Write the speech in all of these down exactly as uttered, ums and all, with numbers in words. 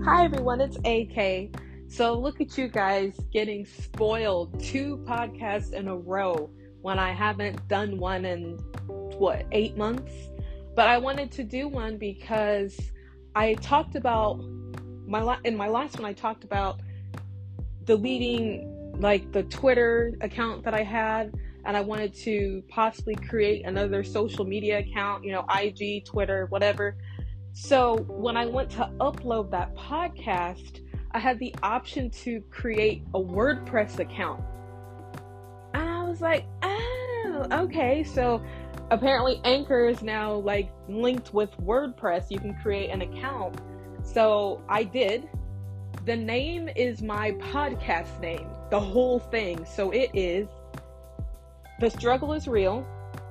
Hi everyone, it's A K. So look at you guys getting spoiled two podcasts in a row when I haven't done one in, what, eight months? But I wanted to do one because I talked about, my la- in my last one I talked about deleting like the Twitter account that I had, and I wanted to possibly create another social media account, you know, I G, Twitter, whatever. So when I went to upload that podcast, I had the option to create a WordPress account. And I was like, oh, okay. So apparently Anchor is now like linked with WordPress. You can create an account. So I did. The name is my podcast name, the whole thing. So it is The Struggle is Real.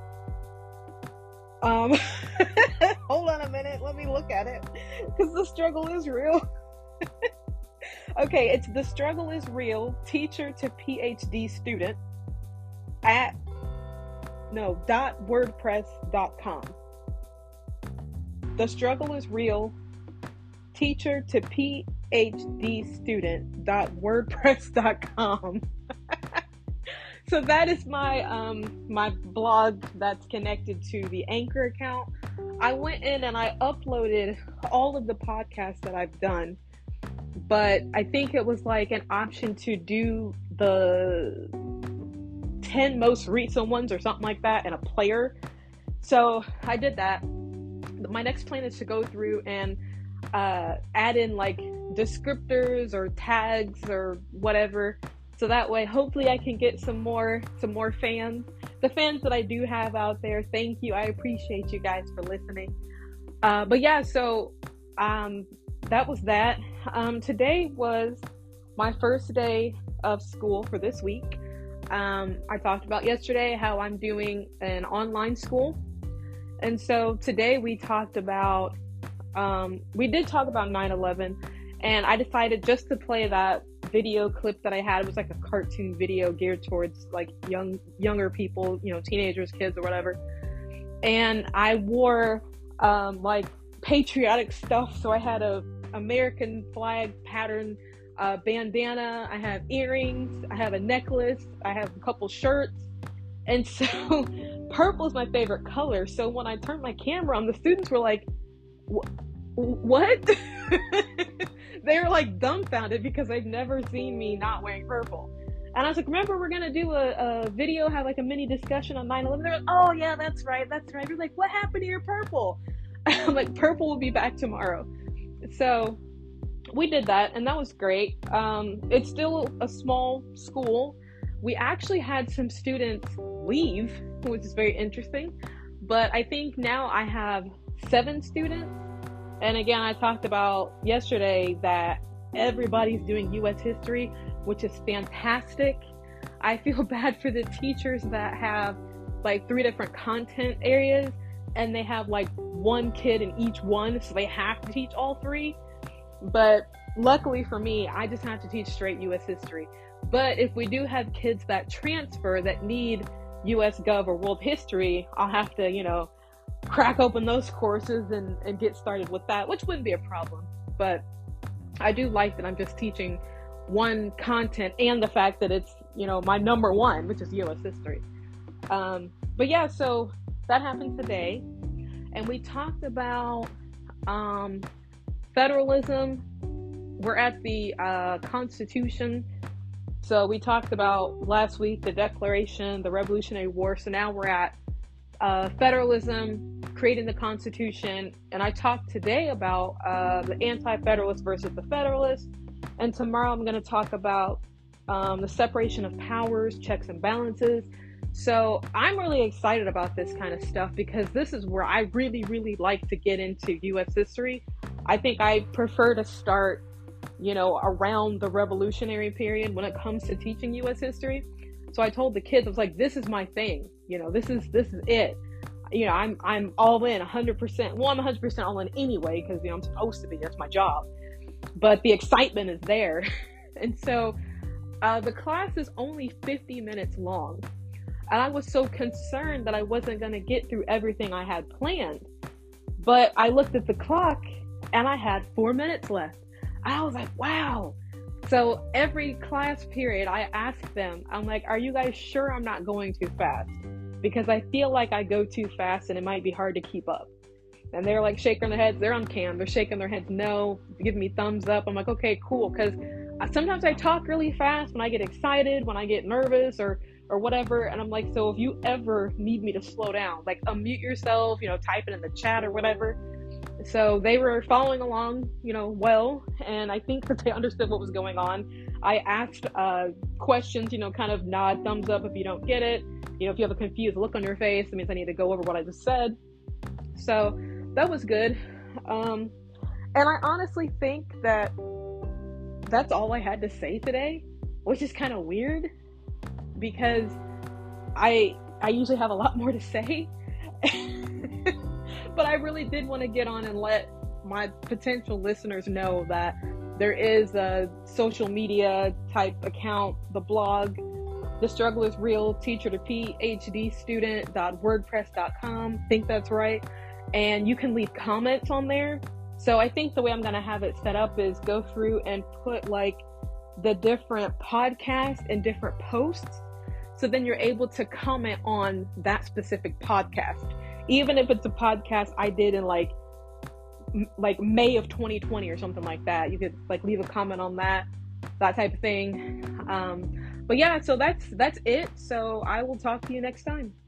Um, hold on a minute. Let me look at it because the struggle is real. Okay, it's The Struggle is Real, teacher to P H D student at no dot wordpress dot com. The Struggle is Real, teacher to P H D student dot wordpress dot com. So that is my um my blog that's connected to the Anchor account. I went in and I uploaded all of the podcasts that I've done, but I think it was like an option to do the ten most recent ones or something like that in a player. So I did that. My next plan is to go through and uh, add in like descriptors or tags or whatever. So that way, hopefully I can get some more, some more fans. The fans that I do have out there, thank you. I appreciate you guys for listening. Uh, but yeah, so um, that was that. Um, today was my first day of school for this week. Um, I talked about yesterday how I'm doing an online school. And so today we talked about, um, we did talk about nine eleven, and I decided just to play that video clip that I had. It was like a cartoon video geared towards like young younger people, you know, teenagers, kids or whatever. And I wore um like patriotic stuff. So I had a American flag pattern uh bandana, I have earrings, I have a necklace, I have a couple shirts. And so purple is my favorite color. So when I turned my camera on, the students were like, what? They were like dumbfounded because they've never seen me not wearing purple. And I was like, remember, we're going to do a, a video, have like a mini discussion on nine eleven. They're like, oh yeah, that's right, that's right. They're like, what happened to your purple? I'm like, purple will be back tomorrow. So we did that, and that was great. Um, it's still a small school. We actually had some students leave, which is very interesting. But I think now I have seven students. And again, I talked about yesterday that everybody's doing U S history, which is fantastic. I feel bad for the teachers that have like three different content areas and they have like one kid in each one, so they have to teach all three. But luckily for me, I just have to teach straight U S history. But if we do have kids that transfer that need U S Gov or world history, I'll have to, you know, crack open those courses and, and get started with that, which wouldn't be a problem. But I do like that I'm just teaching one content and the fact that it's, you know, my number one, which is U S history. Um, but yeah, so that happened today. And we talked about um, federalism. We're at the uh, Constitution. So we talked about last week the Declaration, the Revolutionary War. So now we're at Uh, federalism, creating the Constitution, and I talked today about uh, the anti-federalists versus the federalists, and tomorrow I'm going to talk about um, the separation of powers, checks and balances. So I'm really excited about this kind of stuff because this is where I really, really like to get into U S history. I think I prefer to start, you know, around the Revolutionary period when it comes to teaching U S history. So I told the kids, I was like, this is my thing. You know, this is this is it. You know, I'm I'm all in one hundred percent. Well, I'm one hundred percent all in anyway because, you know, I'm supposed to be. That's my job. But the excitement is there. And so uh, the class is only fifty minutes long. And I was so concerned that I wasn't going to get through everything I had planned. But I looked at the clock and I had four minutes left. I was like, wow. So every class period, I ask them, I'm like, are you guys sure I'm not going too fast? Because I feel like I go too fast and it might be hard to keep up. And they're like shaking their heads. They're on cam. They're shaking their heads no, giving me thumbs up. I'm like, okay, cool. Because sometimes I talk really fast when I get excited, when I get nervous or or whatever. And I'm like, so if you ever need me to slow down, like unmute yourself, you know, type it in the chat or whatever. So they were following along, you know, well, and I think that they understood what was going on. I asked uh, questions, you know, kind of nod, thumbs up if you don't get it. You know, if you have a confused look on your face, it means I need to go over what I just said. So that was good. Um, and I honestly think that that's all I had to say today, which is kind of weird because I I usually have a lot more to say. But I really did want to get on and let my potential listeners know that there is a social media type account, the blog, The Struggle is Real, teacher to PhD student dot wordpress dot com. I think that's right. And you can leave comments on there. So I think the way I'm going to have it set up is go through and put like the different podcasts and different posts. So then you're able to comment on that specific podcast. Even if it's a podcast I did in like m- like May of twenty twenty or something like that, you could like leave a comment on that, that type of thing. Um, but yeah, so that's that's it. So I will talk to you next time.